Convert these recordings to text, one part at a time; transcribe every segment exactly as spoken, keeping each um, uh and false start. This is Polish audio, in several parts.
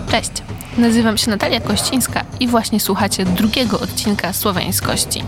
Cześć, nazywam się Natalia Kościńska i właśnie słuchacie drugiego odcinka Słowiańskości.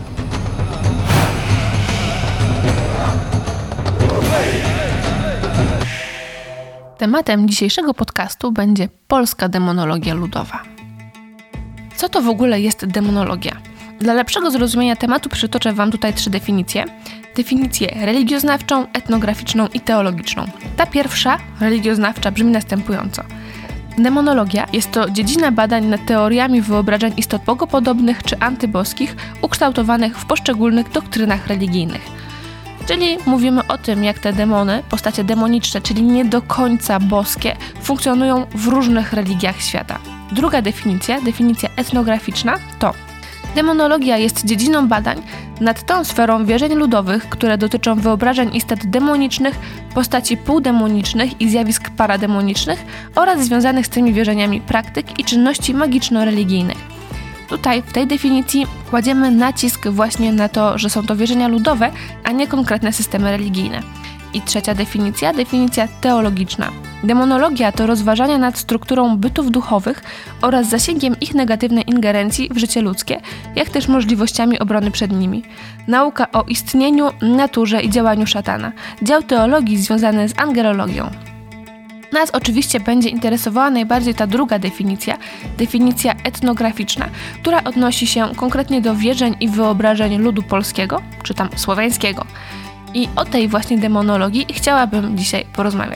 Tematem dzisiejszego podcastu będzie polska demonologia ludowa. Co to w ogóle jest demonologia? Dla lepszego zrozumienia tematu przytoczę Wam tutaj trzy definicje. Definicję religioznawczą, etnograficzną i teologiczną. Ta pierwsza, religioznawcza, brzmi następująco. Demonologia jest to dziedzina badań nad teoriami wyobrażeń istot bogopodobnych czy antyboskich ukształtowanych w poszczególnych doktrynach religijnych. Czyli mówimy o tym, jak te demony, postacie demoniczne, czyli nie do końca boskie, funkcjonują w różnych religiach świata. Druga definicja, definicja etnograficzna, to demonologia jest dziedziną badań nad tą sferą wierzeń ludowych, które dotyczą wyobrażeń istot demonicznych, postaci półdemonicznych i zjawisk parademonicznych oraz związanych z tymi wierzeniami praktyk i czynności magiczno-religijnych. Tutaj w tej definicji kładziemy nacisk właśnie na to, że są to wierzenia ludowe, a nie konkretne systemy religijne. I trzecia definicja, definicja teologiczna. Demonologia to rozważania nad strukturą bytów duchowych oraz zasięgiem ich negatywnej ingerencji w życie ludzkie, jak też możliwościami obrony przed nimi. Nauka o istnieniu, naturze i działaniu szatana. Dział teologii związany z angelologią. Nas oczywiście będzie interesowała najbardziej ta druga definicja, definicja etnograficzna, która odnosi się konkretnie do wierzeń i wyobrażeń ludu polskiego, czy tam słowiańskiego. I o tej właśnie demonologii chciałabym dzisiaj porozmawiać.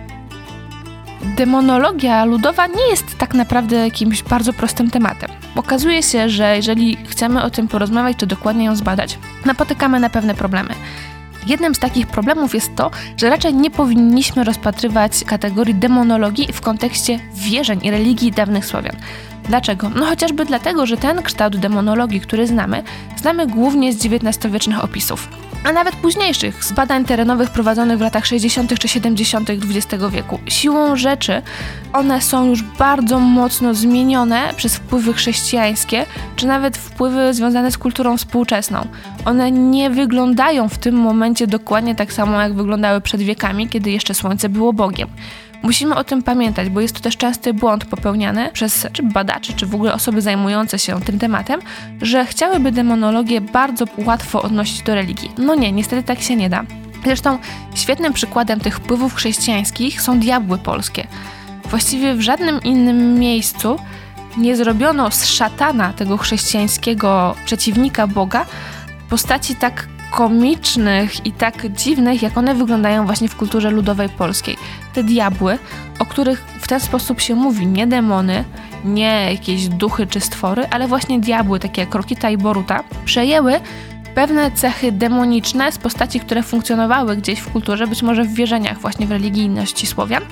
Demonologia ludowa nie jest tak naprawdę jakimś bardzo prostym tematem. Okazuje się, że jeżeli chcemy o tym porozmawiać, czy dokładnie ją zbadać, napotykamy na pewne problemy. Jednym z takich problemów jest to, że raczej nie powinniśmy rozpatrywać kategorii demonologii w kontekście wierzeń i religii dawnych Słowian. Dlaczego? No chociażby dlatego, że ten kształt demonologii, który znamy, znamy głównie z dziewiętnastowiecznych opisów, a nawet późniejszych, z badań terenowych prowadzonych w latach sześćdziesiątych czy siedemdziesiątych dwudziestego wieku. Siłą rzeczy one są już bardzo mocno zmienione przez wpływy chrześcijańskie, czy nawet wpływy związane z kulturą współczesną. One nie wyglądają w tym momencie dokładnie tak samo, jak wyglądały przed wiekami, kiedy jeszcze Słońce było Bogiem. Musimy o tym pamiętać, bo jest to też częsty błąd popełniany przez czy badaczy, czy w ogóle osoby zajmujące się tym tematem, że chciałyby demonologię bardzo łatwo odnosić do religii. No nie, niestety tak się nie da. Zresztą świetnym przykładem tych wpływów chrześcijańskich są diabły polskie. Właściwie w żadnym innym miejscu nie zrobiono z szatana, tego chrześcijańskiego przeciwnika Boga, postaci tak komicznych i tak dziwnych, jak one wyglądają właśnie w kulturze ludowej polskiej. Te diabły, o których w ten sposób się mówi, nie demony, nie jakieś duchy czy stwory, ale właśnie diabły, takie jak Rokita i Boruta, przejęły pewne cechy demoniczne z postaci, które funkcjonowały gdzieś w kulturze, być może w wierzeniach właśnie w religijności Słowian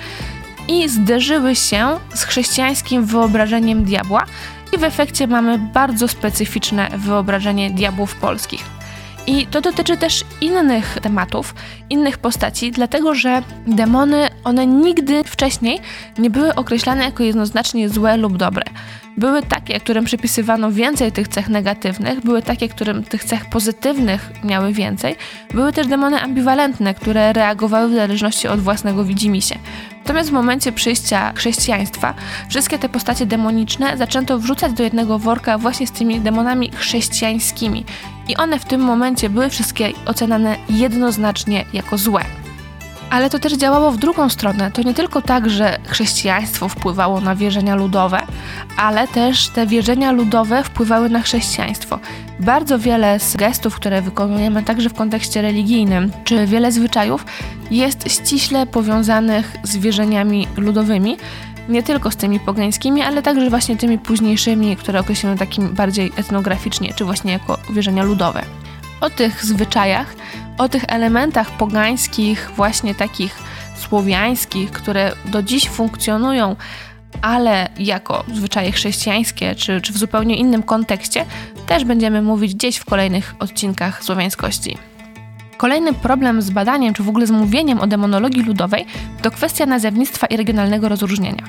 i zderzyły się z chrześcijańskim wyobrażeniem diabła i w efekcie mamy bardzo specyficzne wyobrażenie diabłów polskich. I to dotyczy też innych tematów, innych postaci, dlatego że demony, one nigdy wcześniej nie były określane jako jednoznacznie złe lub dobre. Były takie, którym przypisywano więcej tych cech negatywnych, były takie, którym tych cech pozytywnych miały więcej. Były też demony ambiwalentne, które reagowały w zależności od własnego widzimisię. Natomiast w momencie przyjścia chrześcijaństwa wszystkie te postacie demoniczne zaczęto wrzucać do jednego worka właśnie z tymi demonami chrześcijańskimi. I one w tym momencie były wszystkie oceniane jednoznacznie jako złe. Ale to też działało w drugą stronę. To nie tylko tak, że chrześcijaństwo wpływało na wierzenia ludowe, ale też te wierzenia ludowe wpływały na chrześcijaństwo. Bardzo wiele z gestów, które wykonujemy także w kontekście religijnym, czy wiele zwyczajów jest ściśle powiązanych z wierzeniami ludowymi, nie tylko z tymi pogańskimi, ale także właśnie tymi późniejszymi, które określamy takim bardziej etnograficznie, czy właśnie jako wierzenia ludowe. O tych zwyczajach, o tych elementach pogańskich, właśnie takich słowiańskich, które do dziś funkcjonują, ale jako zwyczaje chrześcijańskie, czy, czy w zupełnie innym kontekście, też będziemy mówić gdzieś w kolejnych odcinkach Słowiańskości. Kolejny problem z badaniem, czy w ogóle z mówieniem o demonologii ludowej, to kwestia nazewnictwa i regionalnego rozróżnienia.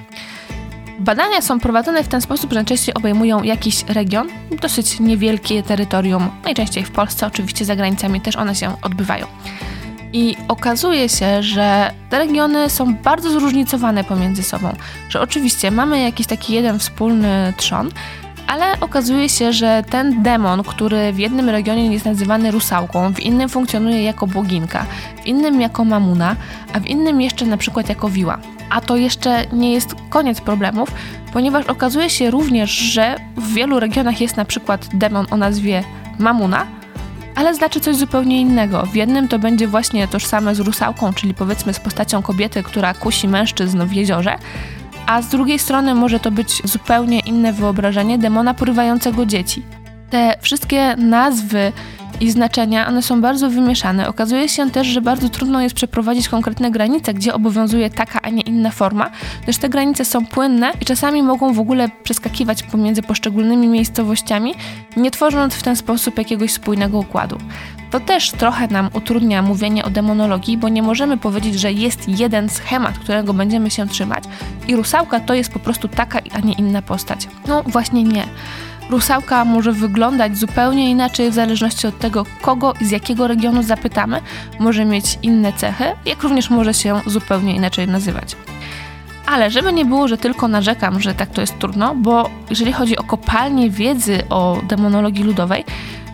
Badania są prowadzone w ten sposób, że najczęściej obejmują jakiś region, dosyć niewielkie terytorium, najczęściej w Polsce, oczywiście za granicami też one się odbywają. I okazuje się, że te regiony są bardzo zróżnicowane pomiędzy sobą, że oczywiście mamy jakiś taki jeden wspólny trzon, ale okazuje się, że ten demon, który w jednym regionie jest nazywany rusałką, w innym funkcjonuje jako boginka, w innym jako mamuna, a w innym jeszcze na przykład jako wiła. A to jeszcze nie jest koniec problemów, ponieważ okazuje się również, że w wielu regionach jest na przykład demon o nazwie mamuna, ale znaczy coś zupełnie innego. W jednym to będzie właśnie tożsame z rusałką, czyli powiedzmy z postacią kobiety, która kusi mężczyzn w jeziorze, a z drugiej strony może to być zupełnie inne wyobrażenie demona porywającego dzieci. Te wszystkie nazwy i znaczenia, one są bardzo wymieszane. Okazuje się też, że bardzo trudno jest przeprowadzić konkretne granice, gdzie obowiązuje taka, a nie inna forma, gdyż te granice są płynne i czasami mogą w ogóle przeskakiwać pomiędzy poszczególnymi miejscowościami, nie tworząc w ten sposób jakiegoś spójnego układu. To też trochę nam utrudnia mówienie o demonologii, bo nie możemy powiedzieć, że jest jeden schemat, którego będziemy się trzymać i rusałka to jest po prostu taka, a nie inna postać. No właśnie nie. Rusałka może wyglądać zupełnie inaczej w zależności od tego, kogo i z jakiego regionu zapytamy, może mieć inne cechy, jak również może się zupełnie inaczej nazywać. Ale żeby nie było, że tylko narzekam, że tak to jest trudno, bo jeżeli chodzi o kopalnię wiedzy o demonologii ludowej,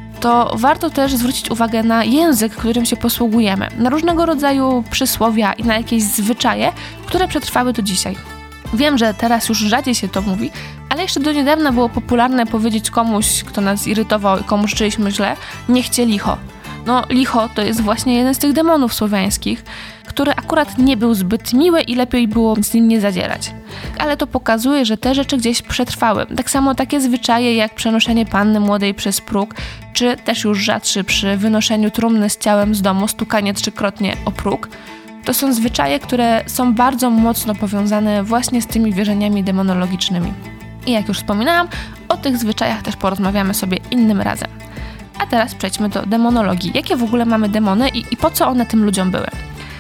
to warto też zwrócić uwagę na język, którym się posługujemy, na różnego rodzaju przysłowia i na jakieś zwyczaje, które przetrwały do dzisiaj. Wiem, że teraz już rzadziej się to mówi, ale jeszcze do niedawna było popularne powiedzieć komuś, kto nas irytował i komu życzyliśmy źle, niech cię licho. No, licho to jest właśnie jeden z tych demonów słowiańskich, który akurat nie był zbyt miły i lepiej było z nim nie zadzierać. Ale to pokazuje, że te rzeczy gdzieś przetrwały. Tak samo takie zwyczaje jak przenoszenie panny młodej przez próg, czy też już rzadszy przy wynoszeniu trumny z ciałem z domu, stukanie trzykrotnie o próg. To są zwyczaje, które są bardzo mocno powiązane właśnie z tymi wierzeniami demonologicznymi. I jak już wspominałam, o tych zwyczajach też porozmawiamy sobie innym razem. A teraz przejdźmy do demonologii. Jakie w ogóle mamy demony i, i po co one tym ludziom były?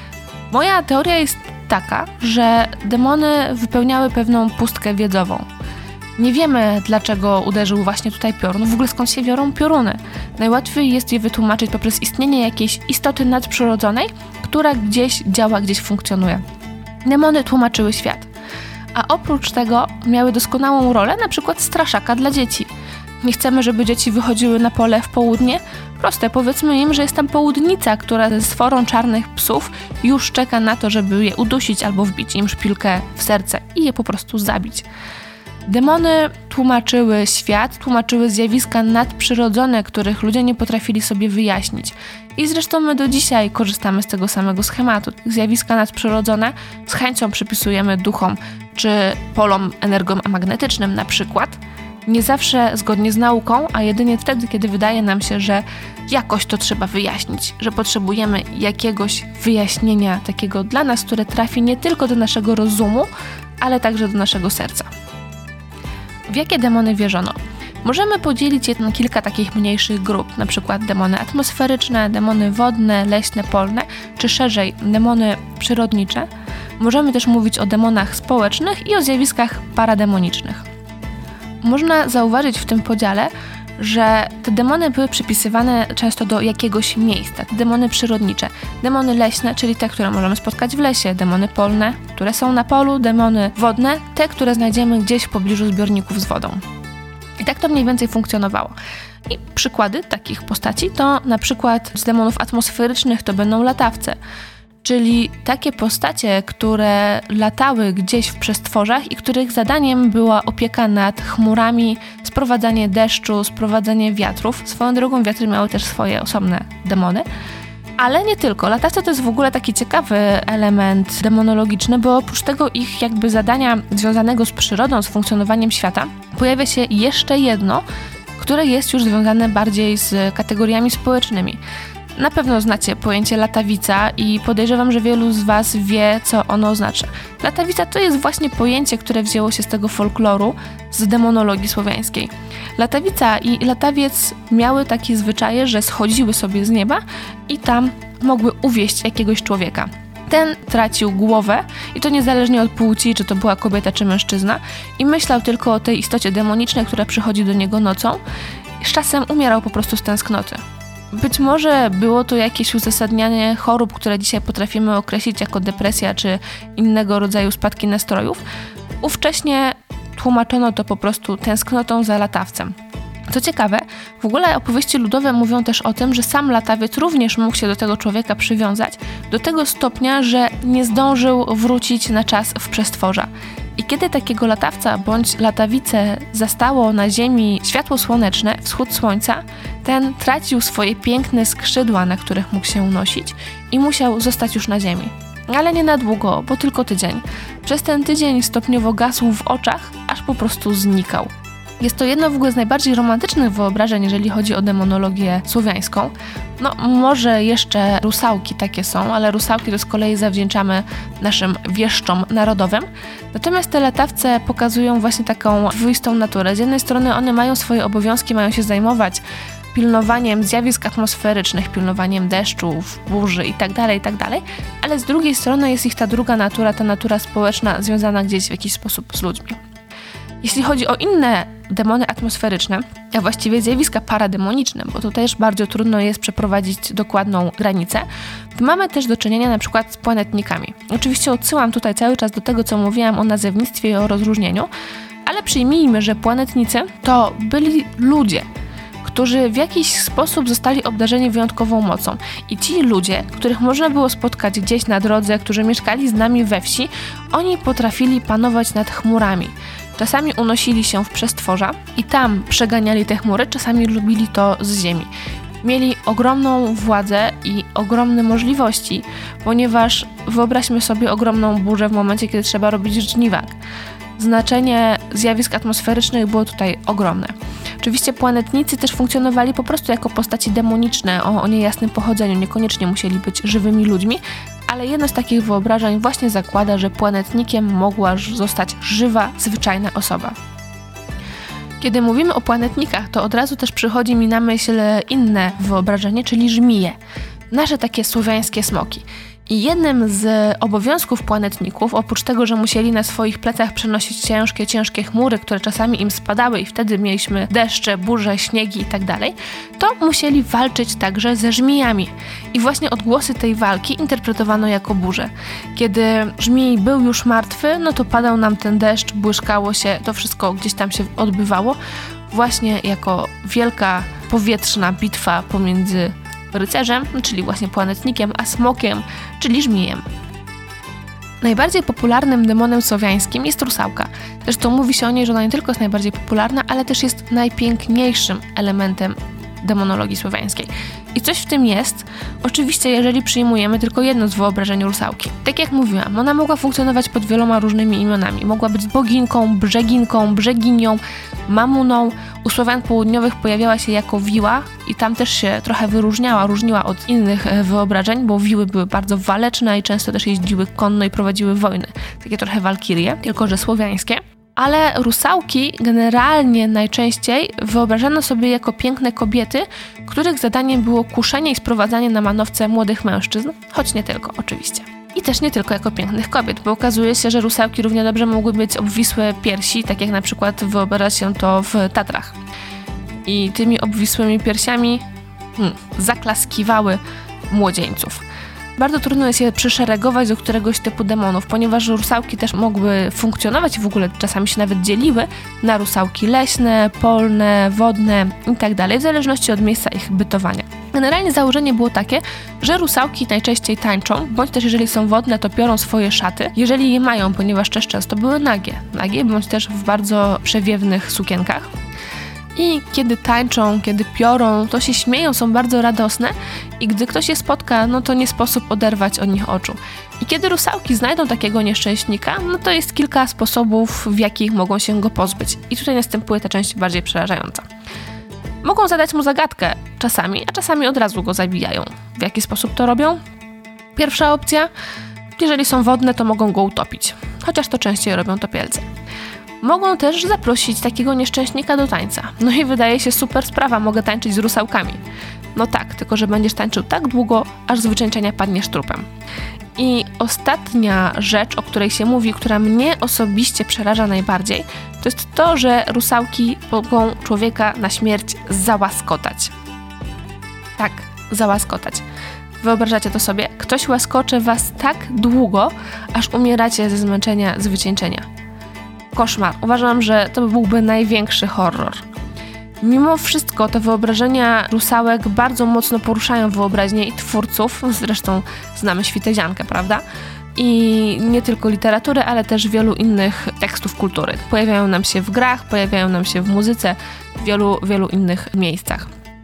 Moja teoria jest taka, że demony wypełniały pewną pustkę wiedzową. Nie wiemy, dlaczego uderzył właśnie tutaj piorun, w ogóle skąd się biorą pioruny. Najłatwiej jest je wytłumaczyć poprzez istnienie jakiejś istoty nadprzyrodzonej, która gdzieś działa, gdzieś funkcjonuje. Demony tłumaczyły świat, a oprócz tego miały doskonałą rolę, na przykład straszaka dla dzieci. Nie chcemy, żeby dzieci wychodziły na pole w południe? Proste, powiedzmy im, że jest tam południca, która ze sforą czarnych psów już czeka na to, żeby je udusić albo wbić im szpilkę w serce i je po prostu zabić. Demony tłumaczyły świat, tłumaczyły zjawiska nadprzyrodzone, których ludzie nie potrafili sobie wyjaśnić. I zresztą my do dzisiaj korzystamy z tego samego schematu. Zjawiska nadprzyrodzone z chęcią przypisujemy duchom czy polom energomagnetycznym na przykład. Nie zawsze zgodnie z nauką, a jedynie wtedy, kiedy wydaje nam się, że jakoś to trzeba wyjaśnić, że potrzebujemy jakiegoś wyjaśnienia takiego dla nas, które trafi nie tylko do naszego rozumu, ale także do naszego serca. W jakie demony wierzono? Możemy podzielić je na kilka takich mniejszych grup, na przykład demony atmosferyczne, demony wodne, leśne, polne, czy szerzej demony przyrodnicze. Możemy też mówić o demonach społecznych i o zjawiskach parademonicznych. Można zauważyć w tym podziale, że te demony były przypisywane często do jakiegoś miejsca. Demony przyrodnicze, demony leśne, czyli te, które możemy spotkać w lesie, demony polne, które są na polu, demony wodne, te, które znajdziemy gdzieś w pobliżu zbiorników z wodą. I tak to mniej więcej funkcjonowało. I przykłady takich postaci to na przykład z demonów atmosferycznych to będą latawce, czyli takie postacie, które latały gdzieś w przestworzach i których zadaniem była opieka nad chmurami, sprowadzanie deszczu, sprowadzanie wiatrów. Swoją drogą wiatry miały też swoje osobne demony. Ale nie tylko. Latawce to jest w ogóle taki ciekawy element demonologiczny, bo oprócz tego ich jakby zadania związanego z przyrodą, z funkcjonowaniem świata, pojawia się jeszcze jedno, które jest już związane bardziej z kategoriami społecznymi. Na pewno znacie pojęcie latawica i podejrzewam, że wielu z Was wie, co ono oznacza. Latawica to jest właśnie pojęcie, które wzięło się z tego folkloru, z demonologii słowiańskiej. Latawica i latawiec miały takie zwyczaje, że schodziły sobie z nieba i tam mogły uwieść jakiegoś człowieka. Ten tracił głowę i to niezależnie od płci, czy to była kobieta, czy mężczyzna, i myślał tylko o tej istocie demonicznej, która przychodzi do niego nocą. Z czasem umierał po prostu z tęsknoty. Być może było to jakieś uzasadnianie chorób, które dzisiaj potrafimy określić jako depresja czy innego rodzaju spadki nastrojów. Ówcześnie tłumaczono to po prostu tęsknotą za latawcem. Co ciekawe, w ogóle opowieści ludowe mówią też o tym, że sam latawiec również mógł się do tego człowieka przywiązać, do tego stopnia, że nie zdążył wrócić na czas w przestworza. I kiedy takiego latawca bądź latawicę zastało na ziemi światło słoneczne, wschód słońca, ten tracił swoje piękne skrzydła, na których mógł się unosić i musiał zostać już na ziemi. Ale nie na długo, bo tylko tydzień. Przez ten tydzień stopniowo gasł w oczach, aż po prostu znikał. Jest to jedno w ogóle z najbardziej romantycznych wyobrażeń, jeżeli chodzi o demonologię słowiańską. No, może jeszcze rusałki takie są, ale rusałki to z kolei zawdzięczamy naszym wieszczom narodowym. Natomiast te latawce pokazują właśnie taką dwuistą naturę. Z jednej strony one mają swoje obowiązki, mają się zajmować pilnowaniem zjawisk atmosferycznych, pilnowaniem deszczów, burzy itd., itd., ale z drugiej strony jest ich ta druga natura, ta natura społeczna związana gdzieś w jakiś sposób z ludźmi. Jeśli chodzi o inne demony atmosferyczne, a właściwie zjawiska parademoniczne, bo to też bardzo trudno jest przeprowadzić dokładną granicę, to mamy też do czynienia na przykład z planetnikami. Oczywiście odsyłam tutaj cały czas do tego, co mówiłam o nazewnictwie i o rozróżnieniu, ale przyjmijmy, że planetnicy to byli ludzie, którzy w jakiś sposób zostali obdarzeni wyjątkową mocą. I ci ludzie, których można było spotkać gdzieś na drodze, którzy mieszkali z nami we wsi, oni potrafili panować nad chmurami. Czasami unosili się w przestworza i tam przeganiali te chmury, czasami lubili to z ziemi. Mieli ogromną władzę i ogromne możliwości, ponieważ wyobraźmy sobie ogromną burzę w momencie, kiedy trzeba robić żniwak. Znaczenie zjawisk atmosferycznych było tutaj ogromne. Oczywiście planetnicy też funkcjonowali po prostu jako postaci demoniczne o, o niejasnym pochodzeniu, niekoniecznie musieli być żywymi ludźmi, ale jedno z takich wyobrażeń właśnie zakłada, że planetnikiem mogła zostać żywa, zwyczajna osoba. Kiedy mówimy o planetnikach, to od razu też przychodzi mi na myśl inne wyobrażenie, czyli żmije. Nasze takie słowiańskie smoki. I jednym z obowiązków planetników, oprócz tego, że musieli na swoich plecach przenosić ciężkie, ciężkie chmury, które czasami im spadały i wtedy mieliśmy deszcze, burze, śniegi itd., to musieli walczyć także ze żmijami. I właśnie odgłosy tej walki interpretowano jako burze. Kiedy żmij był już martwy, no to padał nam ten deszcz, błyszkało się, to wszystko gdzieś tam się odbywało, właśnie jako wielka powietrzna bitwa pomiędzy rycerzem, czyli właśnie planetnikiem, a smokiem, czyli żmijem. Najbardziej popularnym demonem słowiańskim jest rusałka. Zresztą mówi się o niej, że ona nie tylko jest najbardziej popularna, ale też jest najpiękniejszym elementem demonologii słowiańskiej. I coś w tym jest, oczywiście jeżeli przyjmujemy tylko jedno z wyobrażeń rusałki. Tak jak mówiłam, ona mogła funkcjonować pod wieloma różnymi imionami. Mogła być boginką, brzeginką, brzeginią, mamuną. U Słowian południowych pojawiała się jako wiła i tam też się trochę wyróżniała, różniła od innych wyobrażeń, bo wiły były bardzo waleczne i często też jeździły konno i prowadziły wojny. Takie trochę walkirie, tylko że słowiańskie. Ale rusałki generalnie najczęściej wyobrażano sobie jako piękne kobiety, których zadaniem było kuszenie i sprowadzanie na manowce młodych mężczyzn, choć nie tylko oczywiście. I też nie tylko jako pięknych kobiet, bo okazuje się, że rusałki równie dobrze mogły być obwisłe piersi, tak jak na przykład wyobraża się to w Tatrach. I tymi obwisłymi piersiami hmm, zaklaskiwały młodzieńców. Bardzo trudno jest je przyszeregować do któregoś typu demonów, ponieważ rusałki też mogły funkcjonować i w ogóle czasami się nawet dzieliły na rusałki leśne, polne, wodne itd., w zależności od miejsca ich bytowania. Generalnie założenie było takie, że rusałki najczęściej tańczą, bądź też jeżeli są wodne, to piorą swoje szaty, jeżeli je mają, ponieważ też często były nagie, nagie bądź też w bardzo przewiewnych sukienkach. I kiedy tańczą, kiedy piorą, to się śmieją, są bardzo radosne i gdy ktoś je spotka, no to nie sposób oderwać od nich oczu. I kiedy rusałki znajdą takiego nieszczęśnika, no to jest kilka sposobów, w jakich mogą się go pozbyć. I tutaj następuje ta część bardziej przerażająca. Mogą zadać mu zagadkę czasami, a czasami od razu go zabijają. W jaki sposób to robią? Pierwsza opcja, jeżeli są wodne, to mogą go utopić, chociaż to częściej robią topielce. Mogą też zaprosić takiego nieszczęśnika do tańca. No i wydaje się super sprawa, mogę tańczyć z rusałkami. No tak, tylko że będziesz tańczył tak długo, aż z wycieńczenia padniesz trupem. I ostatnia rzecz, o której się mówi, która mnie osobiście przeraża najbardziej, to jest to, że rusałki mogą człowieka na śmierć załaskotać. Tak, załaskotać. Wyobrażacie to sobie? Ktoś łaskocze was tak długo, aż umieracie ze zmęczenia, z wycieńczenia. Koszmar. Uważam, że to byłby największy horror. Mimo wszystko te wyobrażenia rusałek bardzo mocno poruszają wyobraźnię i twórców, zresztą znamy Świteziankę, prawda? I nie tylko literatury, ale też wielu innych tekstów kultury. Pojawiają nam się w grach, pojawiają nam się w muzyce, w wielu, wielu innych miejscach.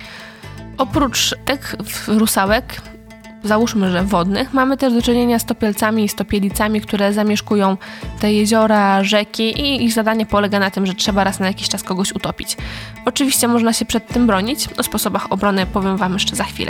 Oprócz tych rusałek, załóżmy, że wodnych, mamy też do czynienia z topielcami i stopielicami, które zamieszkują te jeziora, rzeki i ich zadanie polega na tym, że trzeba raz na jakiś czas kogoś utopić. Oczywiście można się przed tym bronić, o sposobach obrony powiem wam jeszcze za chwilę.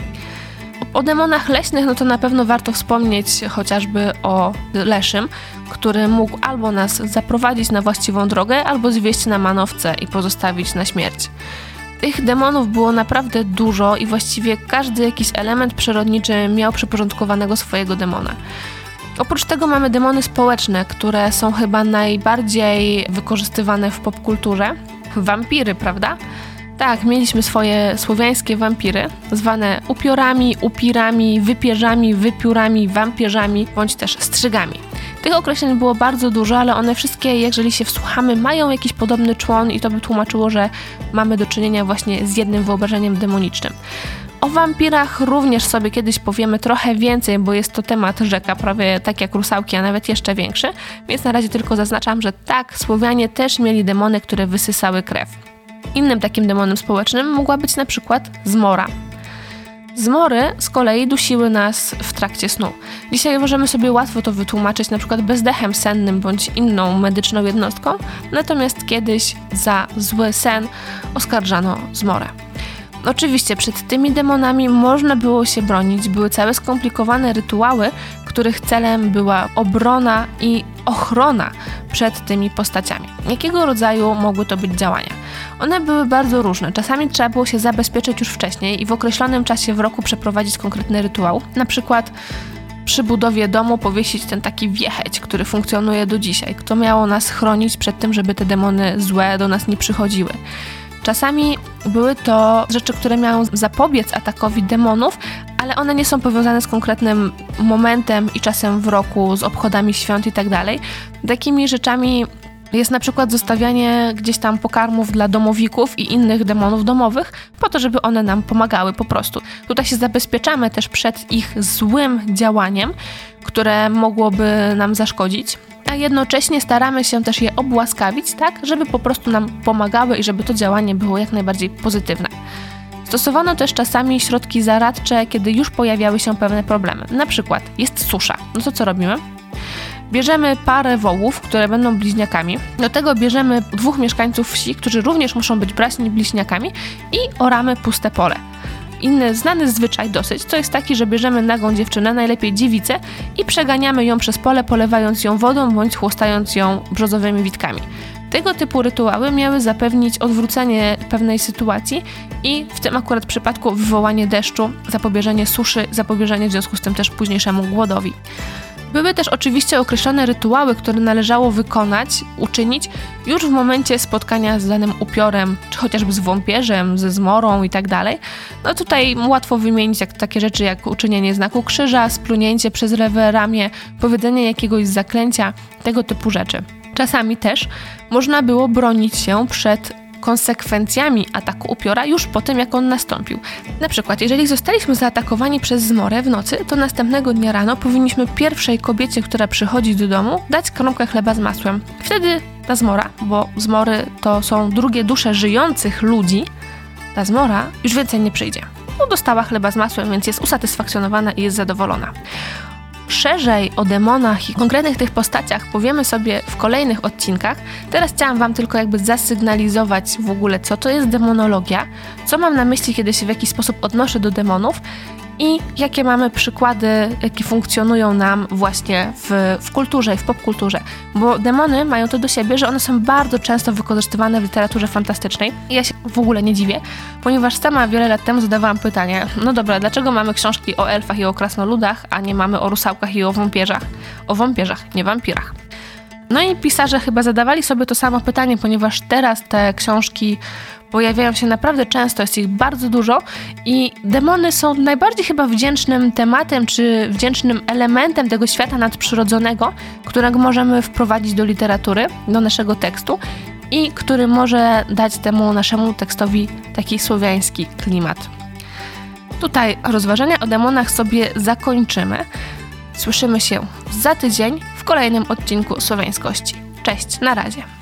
O demonach leśnych, no to na pewno warto wspomnieć chociażby o Leszym, który mógł albo nas zaprowadzić na właściwą drogę, albo zwieść na manowce i pozostawić na śmierć. Tych demonów było naprawdę dużo i właściwie każdy jakiś element przyrodniczy miał przyporządkowanego swojego demona. Oprócz tego mamy demony społeczne, które są chyba najbardziej wykorzystywane w popkulturze. Wampiry, prawda? Tak, mieliśmy swoje słowiańskie wampiry, zwane upiorami, upirami, wypierzami, wypiórami, wampierzami, bądź też strzygami. Tych określeń było bardzo dużo, ale one wszystkie, jeżeli się wsłuchamy, mają jakiś podobny człon i to by tłumaczyło, że mamy do czynienia właśnie z jednym wyobrażeniem demonicznym. O wampirach również sobie kiedyś powiemy trochę więcej, bo jest to temat rzeka, prawie tak jak rusałki, a nawet jeszcze większy, więc na razie tylko zaznaczam, że tak, Słowianie też mieli demony, które wysysały krew. Innym takim demonem społecznym mogła być na przykład zmora. Zmory z kolei dusiły nas w trakcie snu. Dzisiaj możemy sobie łatwo to wytłumaczyć na przykład bezdechem sennym bądź inną medyczną jednostką, natomiast kiedyś za zły sen oskarżano zmorę. Oczywiście przed tymi demonami można było się bronić, były całe skomplikowane rytuały, których celem była obrona i ochrona przed tymi postaciami. Jakiego rodzaju mogły to być działania? One były bardzo różne. Czasami trzeba było się zabezpieczyć już wcześniej i w określonym czasie w roku przeprowadzić konkretny rytuał. Na przykład przy budowie domu powiesić ten taki wiecheć, który funkcjonuje do dzisiaj. To miało nas chronić przed tym, żeby te demony złe do nas nie przychodziły. Czasami były to rzeczy, które miały zapobiec atakowi demonów, ale one nie są powiązane z konkretnym momentem i czasem w roku, z obchodami świąt i tak dalej. Takimi rzeczami jest na przykład zostawianie gdzieś tam pokarmów dla domowików i innych demonów domowych, po to, żeby one nam pomagały po prostu. Tutaj się zabezpieczamy też przed ich złym działaniem, które mogłoby nam zaszkodzić, a jednocześnie staramy się też je obłaskawić, tak, żeby po prostu nam pomagały i żeby to działanie było jak najbardziej pozytywne. Stosowano też czasami środki zaradcze, kiedy już pojawiały się pewne problemy. Na przykład jest susza. No to co robimy? Bierzemy parę wołów, które będą bliźniakami. Do tego bierzemy dwóch mieszkańców wsi, którzy również muszą być braćmi bliźniakami i oramy puste pole. Inny znany zwyczaj dosyć, to jest taki, że bierzemy nagą dziewczynę, najlepiej dziewicę i przeganiamy ją przez pole, polewając ją wodą bądź chłostając ją brzozowymi witkami. Tego typu rytuały miały zapewnić odwrócenie pewnej sytuacji i w tym akurat przypadku wywołanie deszczu, zapobieżenie suszy, zapobieżenie w związku z tym też późniejszemu głodowi. Były też oczywiście określone rytuały, które należało wykonać, uczynić już w momencie spotkania z danym upiorem, czy chociażby z wampierzem, ze zmorą i tak dalej. No tutaj łatwo wymienić jak, takie rzeczy jak uczynienie znaku krzyża, splunięcie przez lewe ramię, powiedzenie jakiegoś zaklęcia, tego typu rzeczy. Czasami też można było bronić się przed konsekwencjami ataku upiora już po tym, jak on nastąpił. Na przykład, jeżeli zostaliśmy zaatakowani przez zmorę w nocy, to następnego dnia rano powinniśmy pierwszej kobiecie, która przychodzi do domu, dać kromkę chleba z masłem. Wtedy ta zmora, bo zmory to są drugie dusze żyjących ludzi, ta zmora już więcej nie przyjdzie. No, dostała chleba z masłem, więc jest usatysfakcjonowana i jest zadowolona. Szerzej o demonach i konkretnych tych postaciach powiemy sobie w kolejnych odcinkach. Teraz chciałam wam tylko jakby zasygnalizować w ogóle, co to jest demonologia, co mam na myśli, kiedy się w jakiś sposób odnoszę do demonów i jakie mamy przykłady, jakie funkcjonują nam właśnie w, w kulturze i w popkulturze. Bo demony mają to do siebie, że one są bardzo często wykorzystywane w literaturze fantastycznej. I ja się w ogóle nie dziwię, ponieważ sama wiele lat temu zadawałam pytanie, no dobra, dlaczego mamy książki o elfach i o krasnoludach, a nie mamy o rusałkach i o wampierzach? O wampierzach, nie wampirach. No i pisarze chyba zadawali sobie to samo pytanie, ponieważ teraz te książki Pojawiają się naprawdę często, jest ich bardzo dużo i demony są najbardziej chyba wdzięcznym tematem, czy wdzięcznym elementem tego świata nadprzyrodzonego, którego możemy wprowadzić do literatury, do naszego tekstu i który może dać temu naszemu tekstowi taki słowiański klimat. Tutaj rozważania o demonach sobie zakończymy. Słyszymy się za tydzień w kolejnym odcinku Słowiańskości. Cześć, na razie.